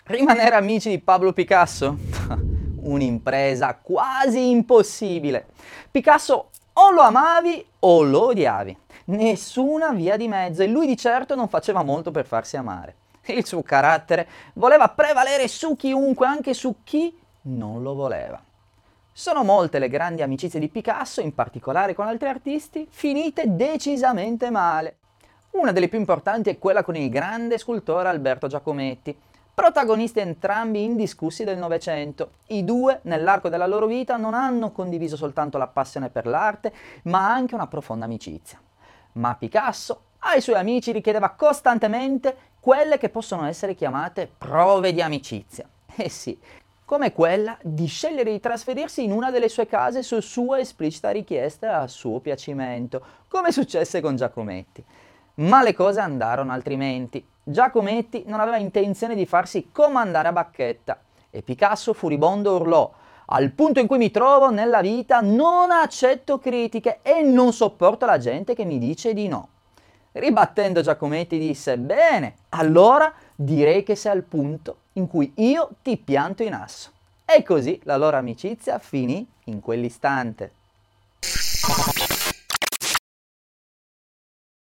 Rimanere amici di Pablo Picasso? Un'impresa quasi impossibile. Picasso o lo amavi o lo odiavi. Nessuna via di mezzo e lui di certo non faceva molto per farsi amare. Il suo carattere voleva prevalere su chiunque, anche su chi non lo voleva. Sono molte le grandi amicizie di Picasso, in particolare con altri artisti, finite decisamente male. Una delle più importanti è quella con il grande scultore Alberto Giacometti, protagonisti entrambi indiscussi del Novecento. I due, nell'arco della loro vita, non hanno condiviso soltanto la passione per l'arte, ma anche una profonda amicizia. Ma Picasso ai suoi amici richiedeva costantemente quelle che possono essere chiamate prove di amicizia. Eh sì, come quella di scegliere di trasferirsi in una delle sue case su sua esplicita richiesta e a suo piacimento, come successe con Giacometti. Ma le cose andarono altrimenti. Giacometti non aveva intenzione di farsi comandare a bacchetta e Picasso furibondo urlò: al punto in cui mi trovo nella vita non accetto critiche e non sopporto la gente che mi dice di no. Ribattendo Giacometti disse: bene, allora direi che sei al punto in cui io ti pianto in asso. E così la loro amicizia finì in quell'istante.